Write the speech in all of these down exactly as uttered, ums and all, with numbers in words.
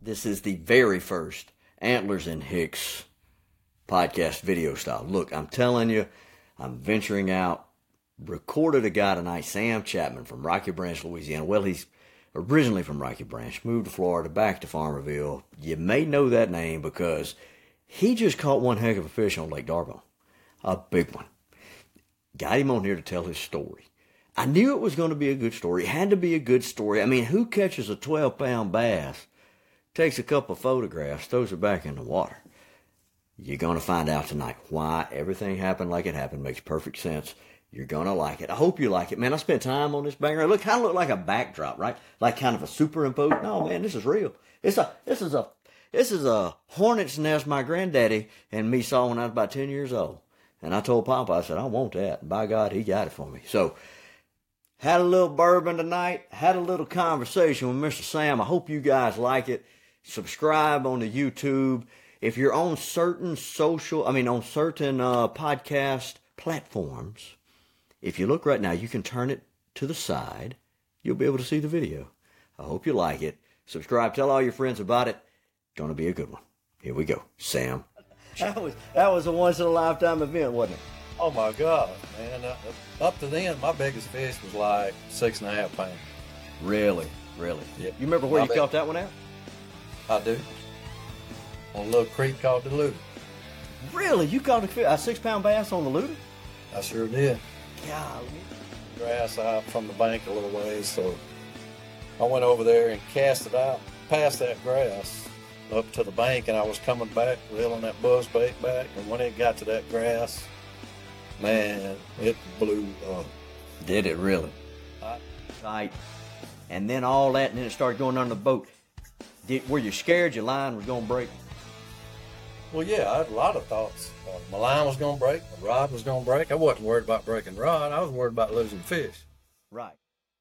This is the very first Antlers and Hicks podcast video style. Look, I'm telling you, I'm venturing out. Recorded a guy tonight, Sam Chapman from Rocky Branch, Louisiana. Well, he's originally from Rocky Branch, moved to Florida, back to Farmerville. You may know that name because he just caught one heck of a fish on Lake D'Arbonne. A big one. Got him on here to tell his story. I knew it was going to be a good story. It had to be a good story. I mean, who catches a twelve-pound bass, takes a couple of photographs, throws it back in the water? You're going to find out tonight why everything happened like it happened. Makes perfect sense. You're going to like it. I hope you like it. Man, I spent time on this banger. Look, kind of look like a backdrop, right? Like kind of a superimposed. No, man, this is real. It's a, this is a, this is a hornet's nest my granddaddy and me saw when I was about ten years old. And I told Papa, I said, I want that. And by God, he got it for me. So, had a little bourbon tonight. Had a little conversation with Mister Sam. I hope you guys like it. Subscribe on the YouTube. If you're on certain social, I mean, on certain uh, podcast platforms, if you look right now, you can turn it to the side. You'll be able to see the video. I hope you like it. Subscribe. Tell all your friends about it. Going to be a good one. Here we go. Sam. That was, that was a once-in-a-lifetime event, wasn't it? Oh, my God, man. Uh, up to then, my biggest fish was like six and a half pounds. Really? Really? Yeah. You remember where My you big- caught that one out? I do. On a little creek called the Luder. Really? You caught a, fi- a six-pound bass on the Luder? I sure did. Golly. Grass out from the bank a little ways, so I went over there and cast it out past that grass up to the bank, and I was coming back, reeling that buzz bait back, and when it got to that grass, man, it blew up. Did it really? I, Tight. And then all that, and then it started going under the boat. Did, were you scared your line was going to break? well, yeah, I had a lot of thoughts. Uh, my line was going to break, my rod was going to break. I wasn't worried about breaking rod. I was worried about losing fish. Right.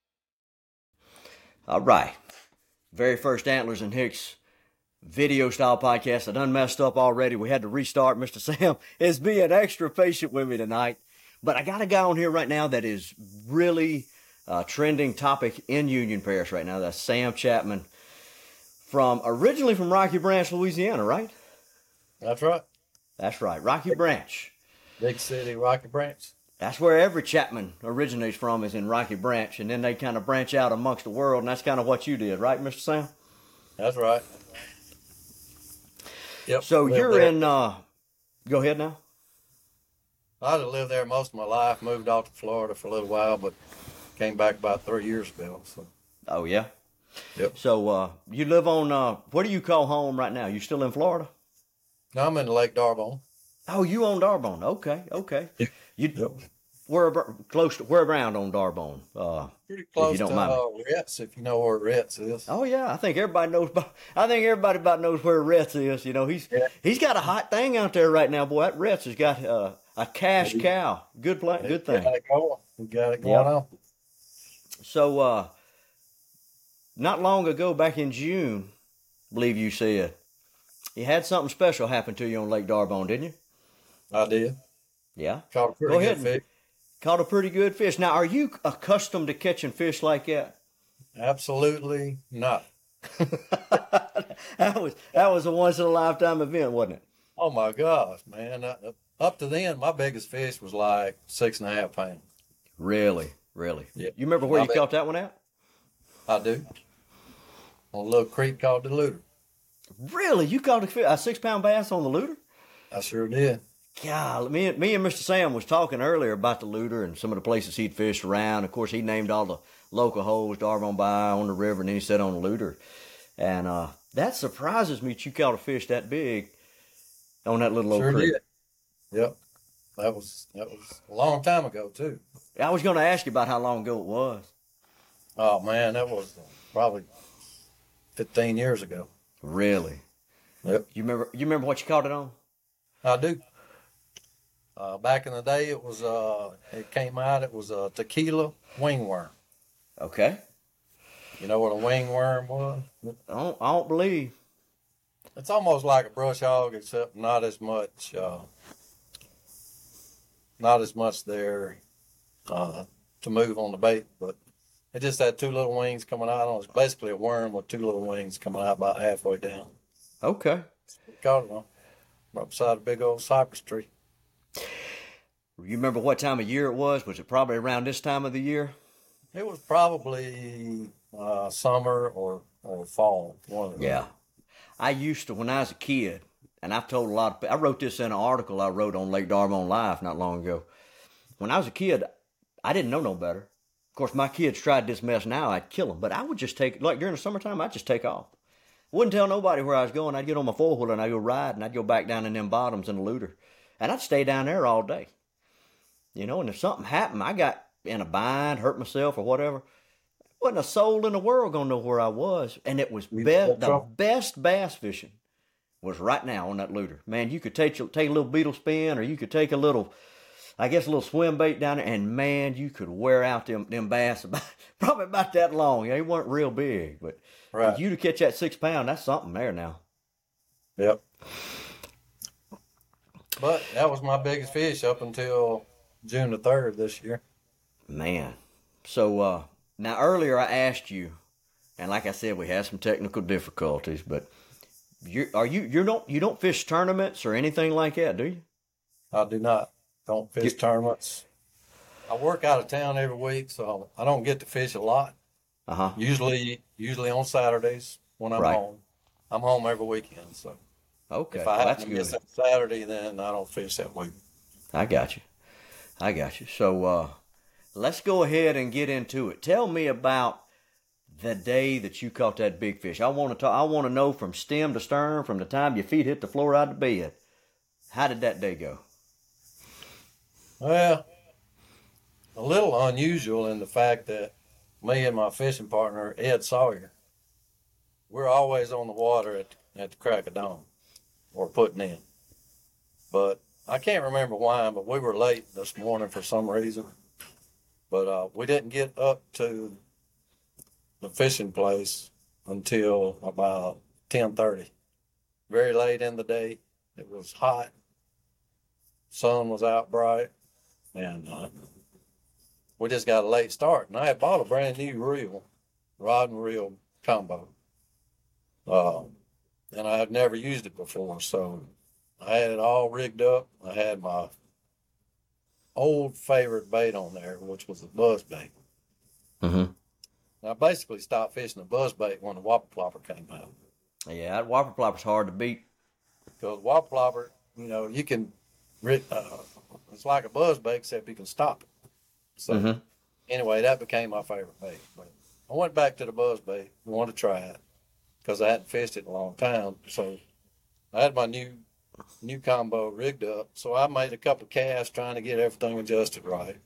All right. Very first Antlers and Hicks video style podcast. I done messed up already. We had to restart. Mister Sam is being extra patient with me tonight. But I got a guy on here right now that is really a trending topic in Union Parish right now. That's Sam Chapman from originally from Rocky Branch, Louisiana, right? That's right. That's right. Rocky Branch. Big city, Rocky Branch. That's where every Chapman originates from, is in Rocky Branch, and then they kind of branch out amongst the world, and that's kind of what you did, right, Mister Sam? That's right. Yep. So lived you're there. in, uh, go ahead now. I lived there most of my life, moved off to Florida for a little while, but came back about three years ago. So, Oh, yeah? yep. So uh, you live on, uh, what do you call home right now? You still in Florida? Now I'm in Lake D'Arbonne. Oh, you on D'Arbonne. Okay, okay. Yeah. You, Yep. where, ab- close to, where around on D'Arbonne? Uh, Pretty close don't to mind me. uh, Retz, if you know where Retz is. oh, yeah, I think everybody knows, about, I think everybody about knows where Retz is. You know, he's Yeah. he's got a hot thing out there right now, boy. That Retz has got uh, a cash cow. Good play, good We thing. got it going. We got it going Yep. on. So, uh, not long ago, back in June, I believe you said, you had something special happen to you on Lake D'Arbonne, didn't you? I did. Yeah. Caught a pretty Go good ahead and- fish. Caught a pretty good fish. Now, are you accustomed to catching fish like that? Absolutely not. that was that was a once in a lifetime event, wasn't it? Oh my gosh, man. Uh, up to then, my biggest fish was like six and a half pounds. Really, really. Yeah. You remember where I you bet. caught that one out? I do. On a little creek called the Luder. Really, you caught a, fi- a six pound bass on the Luder? I sure did. God, me, and- me and Mister Sam was talking earlier about the Luder and some of the places he'd fished around. Of course, he named all the local holes, D'Arbonne Bay, on the river, and then he said on the Luder. And uh, that surprises me that you caught a fish that big on that little old Sure creek. did. Yep. That was that was a long time ago too. I was going to ask you about how long ago it was. Oh man, that was probably fifteen years ago. Really? Yep. You remember? You remember what you caught it on? I do. Uh, back in the day, it was uh, it came out. It was a tequila wingworm. Okay. You know what a wingworm was? I don't, I don't believe. It's almost like a brush hog, except not as much. Uh, not as much there uh, to move on the bait, but It just had two little wings coming out. It was basically a worm with two little wings coming out about halfway down. Okay. Caught it on right beside a big old cypress tree. You remember what time of year it was? Was it probably around this time of the year? It was probably uh, summer or, or fall. One of them. Yeah. I used to, when I was a kid, and I've told a lot of, I wrote this in an article I wrote on Lake Darmon Live not long ago. When I was a kid, I didn't know no better. Of course, my kids tried this mess now, I'd kill them. But I would just take, like during the summertime, I'd just take off. Wouldn't tell nobody where I was going. I'd get on my four-wheeler and I'd go ride, and I'd go back down in them bottoms in the looter. And I'd stay down there all day. You know, and if something happened, I got in a bind, hurt myself or whatever, wasn't a soul in the world going to know where I was. And it was be- the best bass fishing was right now on that looter. Man, you could take, take a little beetle spin, or you could take a little, I guess, a little swim bait down there, and man, you could wear out them, them bass about, probably about that long. They weren't real big, but right. For you to catch that six pound, that's something there now. Yep. But that was my biggest fish up until June the third this year. Man. So, uh, now earlier I asked you, and like I said, we had some technical difficulties, but you are you, you don't, you don't fish tournaments or anything like that, do you? I do not. Don't fish you, tournaments. I work out of town every week, so I don't get to fish a lot. Uh-huh. Usually, usually on Saturdays when I'm right. home. I'm home every weekend, so. Okay. If I well, happen to miss that Saturday, then I don't fish that week. I got you. I got you. So, uh, let's go ahead and get into it. Tell me about the day that you caught that big fish. I want to talk, I want to know from stem to stern, from the time your feet hit the floor out of bed. How did that day go? Well, a little unusual in the fact that me and my fishing partner, Ed Sawyer, we're always on the water at, at the crack of dawn or putting in. But I can't remember why, but we were late this morning for some reason. But uh, we didn't get up to the fishing place until about ten thirty. Very late in the day. It was hot. Sun was out bright. And uh, we just got a late start. And I had bought a brand new reel, rod and reel combo. Uh, and I had never used it before. So I had it all rigged up. I had my old favorite bait on there, which was a buzz bait. Mm-hmm. I basically stopped fishing the buzz bait when the whopper plopper came out. Yeah, that whopper plopper's hard to beat. Because whopper plopper, you know, you can, uh, it's like a buzz bait except you can stop it. So mm-hmm. anyway, that became my favorite bait. But I went back to the buzz bait, wanted to try it because I hadn't fished it in a long time. So I had my new new combo rigged up. So I made a couple of casts trying to get everything adjusted right.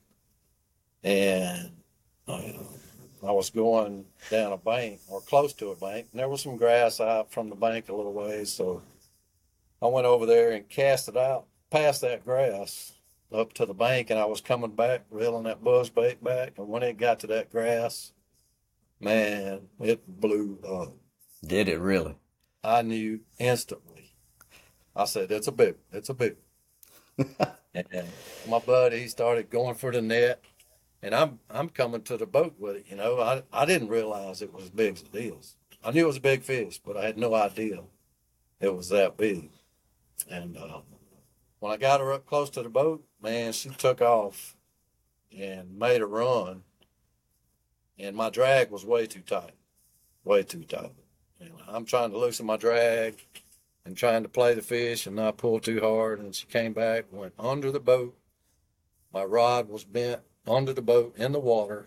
And uh, I was going down a bank or close to a bank, and there was some grass out from the bank a little ways. So I went over there and cast it out past that grass up to the bank, and I was coming back, reeling that buzz bait back. And when it got to that grass, man, it blew up. Did it really? I knew instantly. I said, it's a big, it's a big. and, and my buddy, he started going for the net, and I'm I'm coming to the boat with it. You know, I I didn't realize it was as big as it is. I knew it was a big fish, but I had no idea it was that big. And uh, when I got her up close to the boat, man, she took off and made a run, and my drag was way too tight, way too tight. And I'm trying to loosen my drag and trying to play the fish and not pull too hard. And she came back, went under the boat. My rod was bent under the boat in the water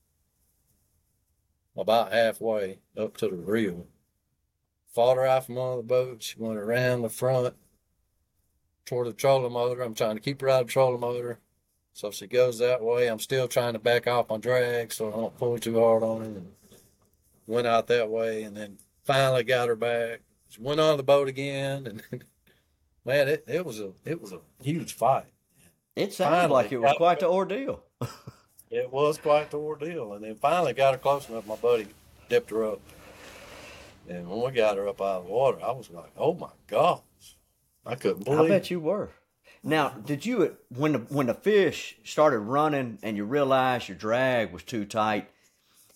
about halfway up to the reel. Fought her out from under the boat. She went around the front toward the trolling motor. I'm trying to keep her out of the trolling motor. So if she goes that way, I'm still trying to back off my drag so I don't pull too hard on her. And went out that way, and then finally got her back. She went on the boat again, and man, it, it was a it was a huge fight. It sounded finally, like it was quite the ordeal. It was quite the ordeal, and then finally got her close enough. My buddy dipped her up, and when we got her up out of the water, I was like, "Oh my gosh!" I couldn't believe. I bet you were. Now, did you when the when the fish started running and you realized your drag was too tight?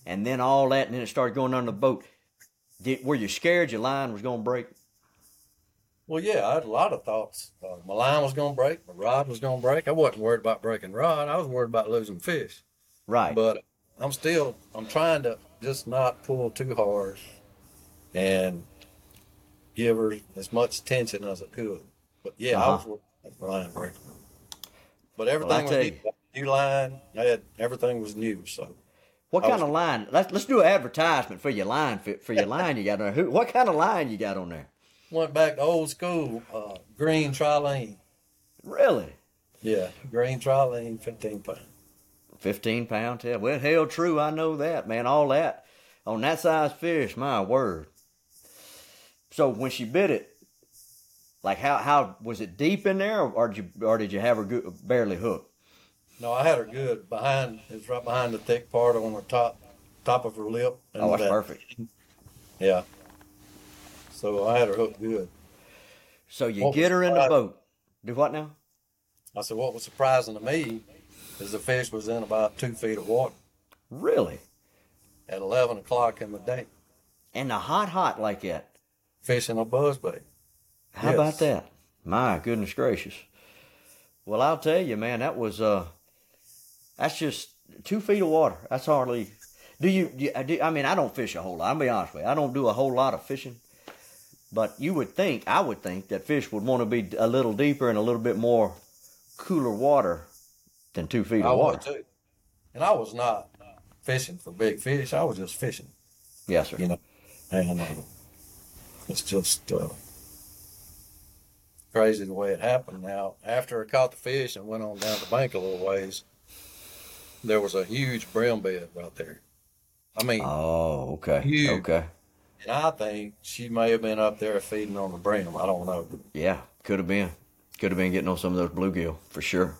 and then all that, and then it started going under the boat. Did, were you scared your line was going to break? Well, yeah, I had a lot of thoughts. Uh, my line was going to break. My rod was going to break. I wasn't worried about breaking rod. I was worried about losing fish. Right. But I'm still, I'm trying to just not pull too hard and give her as much tension as I could. But yeah, Uh-huh. I was worried about the line breaking. But everything Well, I was tell new. you. New line. I had everything was new. So What I kind was- of line? Let's let's do an advertisement for your line for, for your line you got on there. Who, what kind of line you got on there? went back to old school, uh, green trilene. Really? Yeah, green trilene, fifteen pound. Fifteen pound tail. Well, hell, true. I know that, man. All that on that size fish. My word. So when she bit it, like how how was it deep in there, or did you or did you have her go- barely hooked? No, I had her good behind. It was right behind the thick part on her top, top of her lip. and Oh, that's that- perfect. Yeah. So I had her hooked good. So you What get was her in the surprising- boat. Do what now? I said, what was surprising to me is the fish was in about two feet of water Really? at eleven o'clock in the day, And the hot hot like that. fishing a buzzbait. How Yes. about that? My goodness gracious. Well, I'll tell you, man, that was uh, that's just two feet of water. That's hardly. Do you? do you- do- I mean, I don't fish a whole lot. I'll be honest with you. I don't do a whole lot of fishing. But you would think, I would think that fish would want to be a little deeper and a little bit more cooler water than two feet I of water. was too. And I was not fishing for big fish. I was just fishing, Yes, sir. you know. And uh, it's just uh, crazy the way it happened. Now, after I caught the fish and went on down the bank a little ways, there was a huge brim bed right there. I mean, Oh, okay. Huge. Okay. and I think she may have been up there feeding on the brim. I don't know. Yeah, could have been. Could have been getting on some of those bluegill for sure.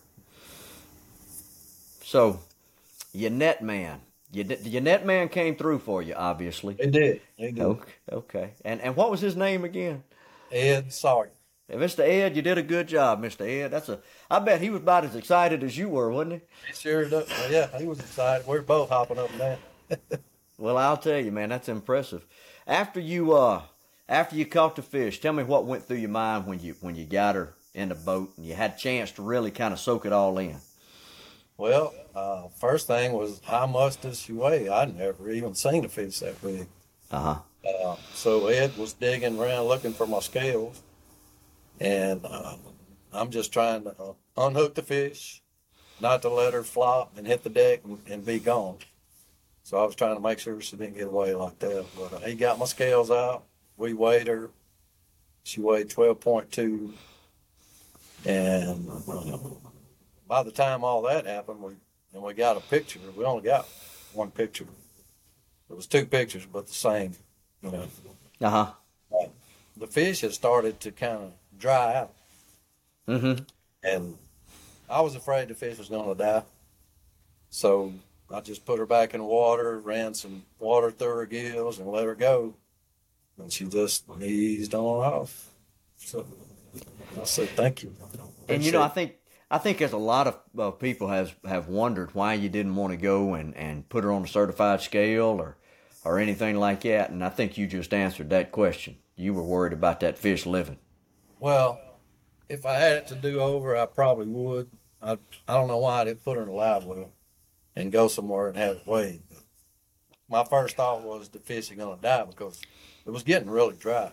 So, your net man, your, your net man came through for you, obviously. It did. It did. Okay, okay. And and what was his name again? Ed Sawyer. Hey, Mister Ed, you did a good job, Mister Ed. That's a. I bet he was about as excited as you were, wasn't he? He sure did. Well, yeah, he was excited. We were both hopping up and down. Well, I'll tell you, man, that's impressive. After you uh, after you caught the fish, tell me what went through your mind when you when you got her in the boat and you had a chance to really kind of soak it all in. Well, uh, first thing was how much does she weigh? I'd never even seen a fish that big. Uh huh. Uh, so Ed was digging around looking for my scales, and uh, I'm just trying to uh, unhook the fish, not to let her flop and hit the deck and, and be gone. So I was trying to make sure she didn't get away like that. But uh, he got my scales out. We weighed her. She weighed twelve point two. And uh, by the time all that happened, we and we got a picture. We only got one picture. It was two pictures, but the same. You know, Uh huh. the fish had started to kind of dry out, Mm-hmm. and I was afraid the fish was going to die. So I just put her back in the water, ran some water through her gills, and let her go. And she just eased on off. So I said, "Thank you." And you know, I Appreciate think I think as a lot of uh, people has have wondered why you didn't want to go and, and put her on a certified scale or or anything like that, and I think you just answered that question. You were worried about that fish living. Well, if I had it to do over, I probably would. I I don't know why I didn't put her in a live well and go somewhere and have it weighed. My first thought was the fish is going to die because it was getting really dry.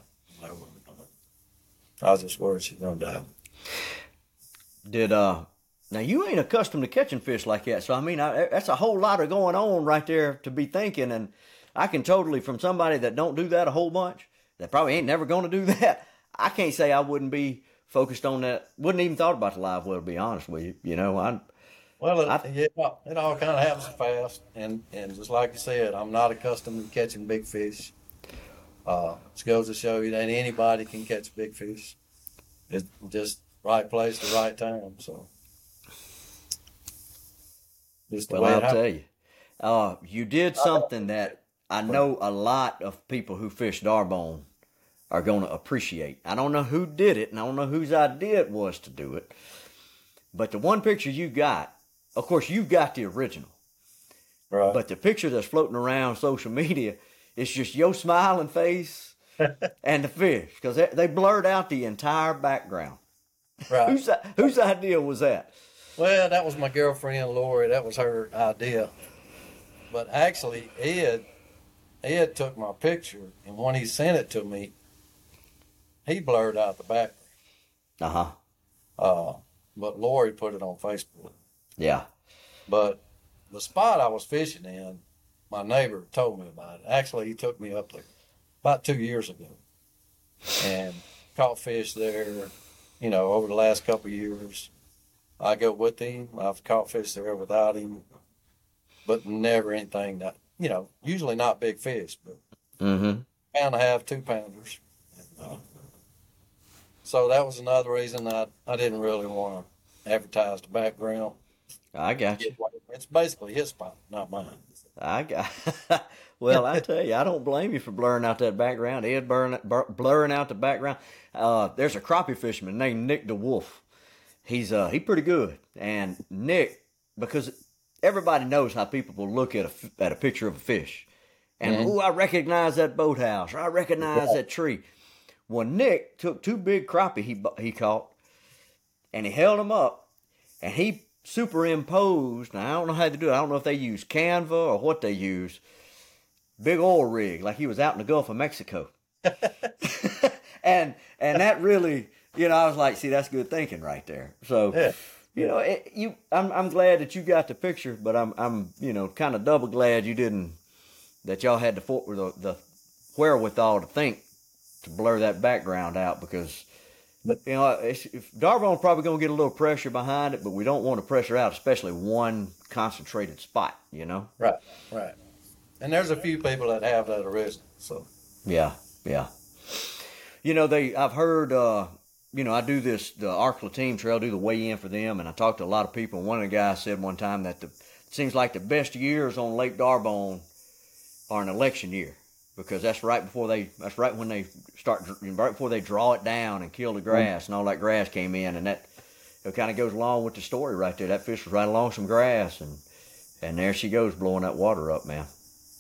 I was just worried she's going to die. Did uh now you ain't accustomed to catching fish like that, so I mean I, that's a whole lot of going on right there to be thinking, and I can totally from somebody that don't do that a whole bunch, that probably ain't never going to do that. I can't say I wouldn't be focused on that. Wouldn't even thought about the live well, to be honest with you. You know, I Well, it, I- yeah, it all kind of happens fast, and, and just like you said, I'm not accustomed to catching big fish. Uh, it goes to show you that anybody can catch big fish. It's just right place, the right time. So, just the well, way I'll it happened. tell you, uh, you did something that I know a lot of people who fish Darbone are going to appreciate. I don't know who did it, and I don't know whose idea it was to do it. But the one picture you got, of course, you've got the original. Right. But the picture that's floating around social media, it's just your smiling face and the fish, because they, they blurred out the entire background. Right. Whose whose idea was that? Well, that was my girlfriend Lori. That was her idea. But actually, Ed, Ed took my picture, and when he sent it to me, he blurred out the background. Uh-huh. Uh, but Lori put it on Facebook. Yeah. But the spot I was fishing in, my neighbor told me about it. Actually, he took me up there about two years ago and caught fish there, you know, over the last couple of years. I go with him. I've caught fish there without him, but never anything that, you know, usually not big fish, but Mm-hmm. pound and a half, two pounders. Uh, so that was another reason I, I didn't really want to advertise the background. I got you. It's basically his spot, not mine. I got. Well, I tell you, I don't blame you for blurring out that background. Ed blurring, blurring out the background. Uh, there's a crappie fisherman named Nick DeWolf. He's uh he pretty good. And Nick, because everybody knows how people will look at a at a picture of a fish, and Mhm. oh, I recognize that boathouse, or I recognize Yeah. that tree. Well, Nick took two big crappie he bu- he caught, and he held them up, and he superimposed. Now I don't know how to do it. I don't know if they use Canva or what they use. Big oil rig, like he was out in the Gulf of Mexico. and and that really, you know, I was like, see, that's good thinking right there. So, Yeah. you know, it, you, I'm I'm glad that you got the picture, but I'm I'm you know kind of double glad you didn't, that y'all had the for- the, the wherewithal to think to blur that background out, because you know it's, if Darbone's probably gonna get a little pressure behind it, but we don't want to pressure out, especially one concentrated spot. You know. Right, right. And there's a few people that have that original, so. Yeah, yeah. You know, they. I've heard. Uh, you know, I do this the Arkla Team Trail, do the weigh in for them, and I talked to a lot of people. And one of the guys said one time that the it seems like the best years on Lake Darbone are an election year, because that's right before they. That's right when they start. Right before they draw it down and kill the grass, and all that grass came in, and that it kind of goes along with the story right there. That fish was right along some grass, and and there she goes blowing that water up, man.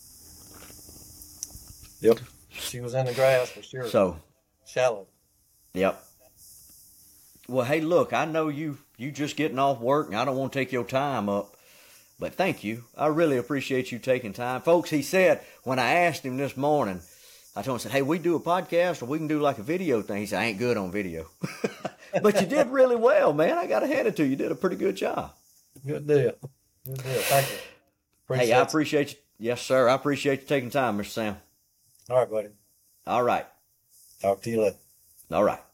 Yep. She was in the grass for sure. So. Shallow. Yep. Well, hey, look, I know you you just getting off work, and I don't want to take your time up, but thank you. I really appreciate you taking time. Folks, he said, when I asked him this morning, I told him, I said, hey, we do a podcast, or we can do like a video thing. He said, I ain't good on video. But you did really well, man. I got to hand it to you. You did a pretty good job. Good deal. Good deal. Thank you. Appreciate Hey, I it. appreciate you. Yes, sir. I appreciate you taking time, Mister Sam. All right, buddy. All right. Talk to you later. All right.